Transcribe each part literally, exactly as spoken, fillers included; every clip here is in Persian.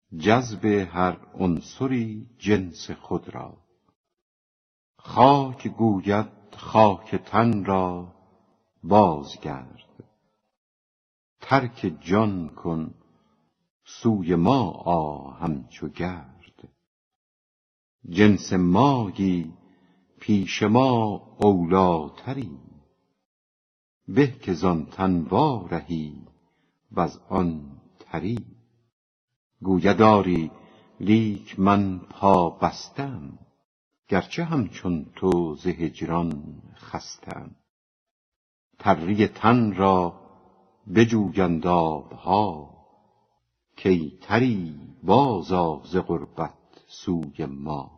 جذب هر عنصری جنس خود را. خاک گوید خاک تن را بازگرد، ترک جان کن سوی ما آ همچو گرد. جنس مایی پیش ما اولاتری، به که زان تن وارهی وز آن تری. گوید آری لیک من پا بستم، گرچه همچون تو ز هجران خستم. تری تن را بجویند آبها، کی تری بازآ ز غربت سوی ما.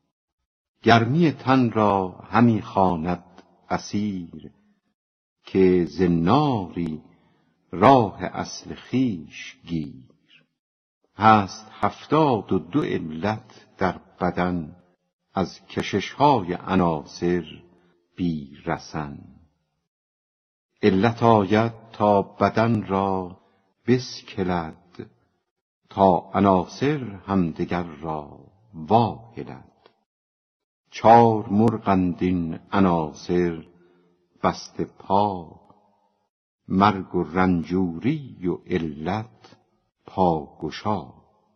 گرمی تن را همی خواند اسیر، که ز ناری راه اصل خویش گیر. هست هفتاد و دو علت در بدن، از کشش های عناصر بی رسن. علت آید تا بدن را بسکلد، تا عناصر همدگر را واهلد. چار مرغند این عناصر بسته پا، مرگ و رنجوری و علت پاگشا.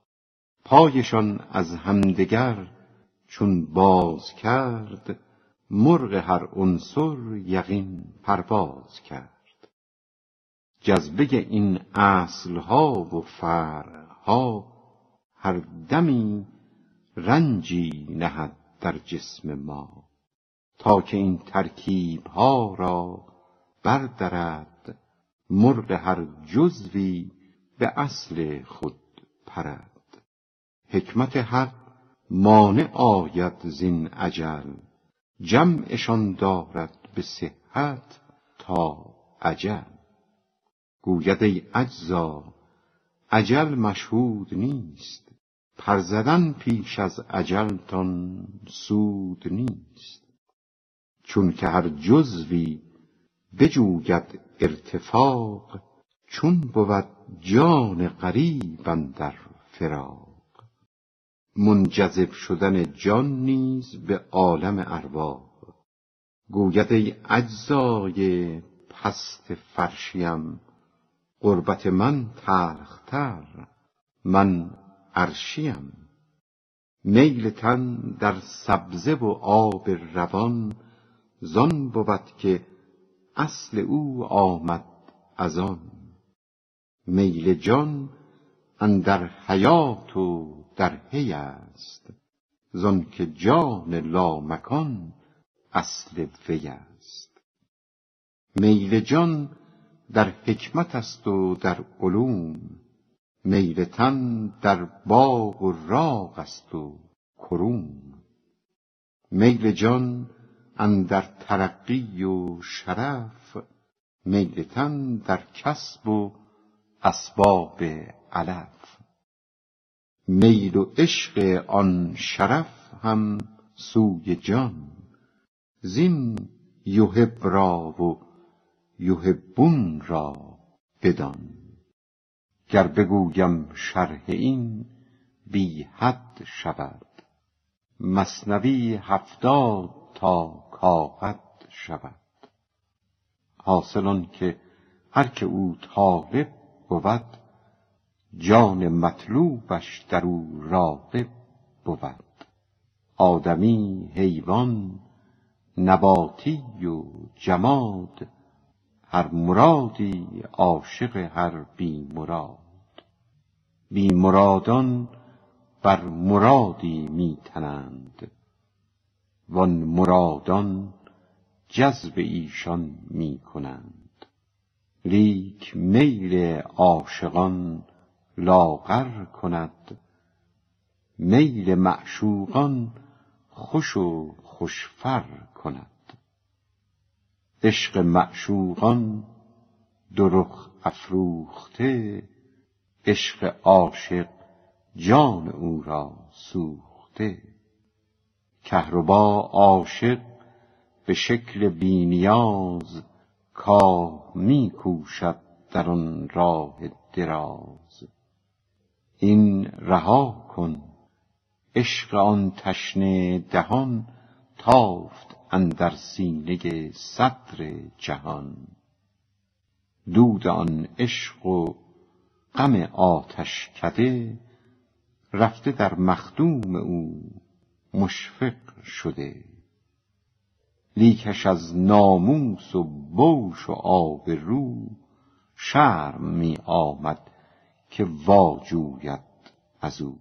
پایشان از همدگر چون باز کرد، مرغ هر عنصر یقین پرواز کرد. جذبه این اصلها و فرعها، هر دمی رنجی نهد در جسم ما. تا که این ترکیبها را بردرد، مرغ هر جزوی به اصل خود پرد. حکمت حق مانع آید زین عجل، جمعشان دارد به صحت تا اجل. گوید ای اجزا اجل مشهود نیست، پر زدن پیش از اجلتان سود نیست. چون که هر جزوی بجوید ارتفاق، چون بود جان غریب اندر فراق. منجذب شدن جان نیز به عالم ارواح. گوید ای اجزای پست فرشیم، غربت من تلختر من عرشیم. میل تن در سبزه و آب روان، زان بود که اصل او آمد از آن. میل جان اندر حیات و در حی است، زان که جان لامکان اصل وی است. میل جان در حکمت است و در علوم، میل تن در باغ و راغ است و کروم. میل جان اندر ترقی و شرف، میل تن در کسب و اسباب علف. میل و عشق آن شرف هم سوی جان، زین یحب را و یحبون را بدان. گر بگویم شرح این بی حد شود، مثنوی هفتاد تا کاحد شود. حاصل آن که هر که او طالب بود، جان مطلوبش در او راغب بود. آدمی، حیوان، نباتی و جماد، هر مرادی عاشق هر بی مراد. بی مرادان بر مرادی می تنند، وان مرادان جذب ایشان می کنند. لیک میل عاشقان لاغر کند، میل معشوقان خوش و خوشفر کند. عشق معشوقان دو رخ افروخته، عشق عاشق جان او را سوخته. کهربا عاشق به شکل بی نیاز، کاه می کوشد در آن راه دراز. این رها کن. عشق آن تشنه دهان تافت اندر سینه صدر جهان. دود آن عشق و غم آتشکده رفته در مخدوم او مشفق شده. لیکش از ناموس و بوش و آبرو شرم می آمد که واجوید ازو.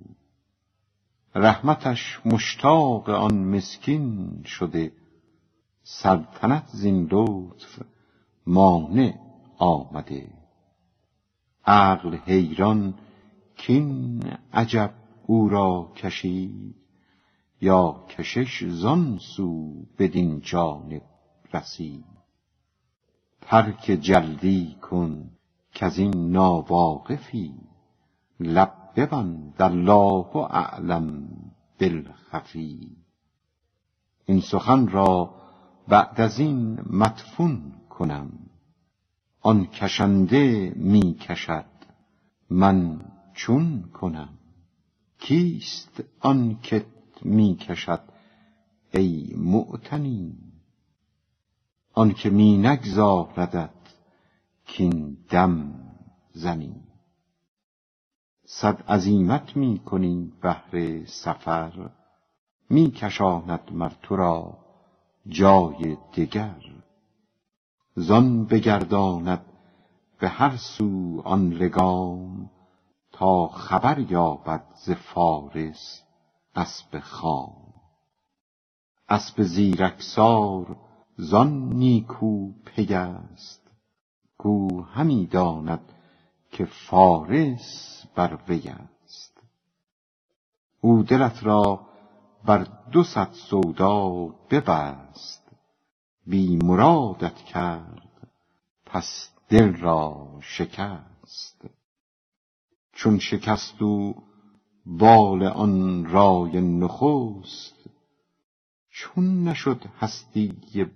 رحمتش مشتاق آن مسکین شده، سلطنت زین لطف مانع آمده. عقل حیران کین عجب او را کشید، یا کشش زان سو بدین جانب رسید. ترک جلدی کن کزین ناواقفی، لب ببند الله اعلم بالخفی. این سخن را بعد از این مدفون کنم، آن کشنده می کشد من چون کنم. کیست آن که می کشد ای معتنی، آن که می نگذاردت کین دم زنی. صد عزیمت می کنی بهر سفر، می کشاند مر تو را جای دگر. زان بگرداند به هر سو آن لگام، تا خبر یابد ز فارس اسب خام. اسب زیرکسار زان نیکو پی است، کو همی داند که فارس بر وی است. او دلت را بر دو صد سودا ببست، بی مرادت کرد پس دل را شکست. چون شکست او بال آن رای نخست، چون نشد هستی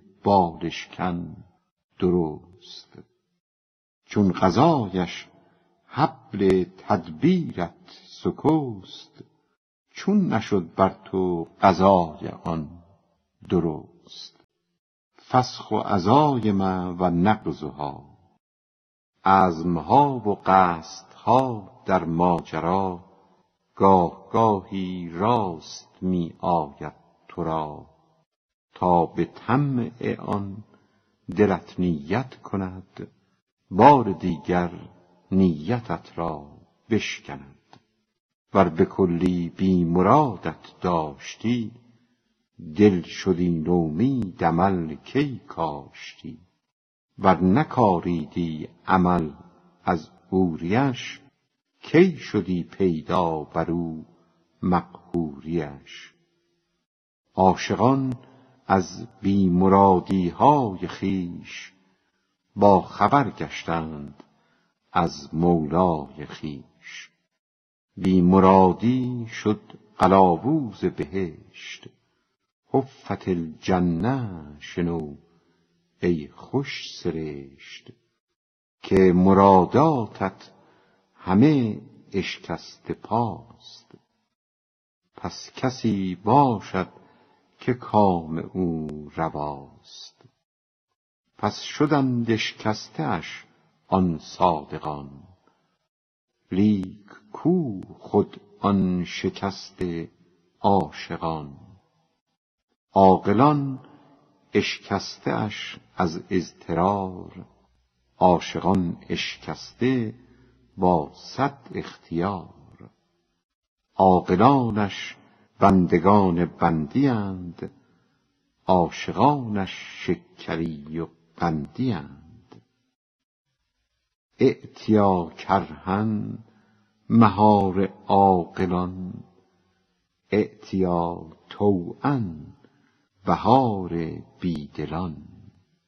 بالشکن درست. چون قضایش حبل تدبیرت سکست، چون نشد بر تو قضای آن درست. فسخ و عزایم و نقضها، عزمها و قصدها در ماجرا. گاه گاهی راست می آید تو را، تا به طمع آن دلت نیت کند، بار دیگر نیتت را بشکند. ور به کلی بی مرادت داشتی، دل شدی نومید عمل کی کاشتی. ور نکاریدی عمل از عوریش، کی شدی پیدا برو مقهوریش. عاشقان از بی مرادی های خویش، با خبر گشتند از مولای خویش. بی مرادی شد قلاووز بهشت، حفت الجنه شنو ای خوش سرشت. که مراداتت همه اشکسته پاست، پس کسی باشد که کام او رواست. پس شدند اشکسته اش آن صادقان، لیک کو خود آن شکسته عاشقان. عاقلان اشکسته اش از اضطرار، عاشقان اشکسته با صد اختیار. عاقلانش بندگان بندی اند، عاشقانش شکری و قندی اند. ائتیا کرها مهار عاقلان، ائتیا طوعا بهار بیدلان.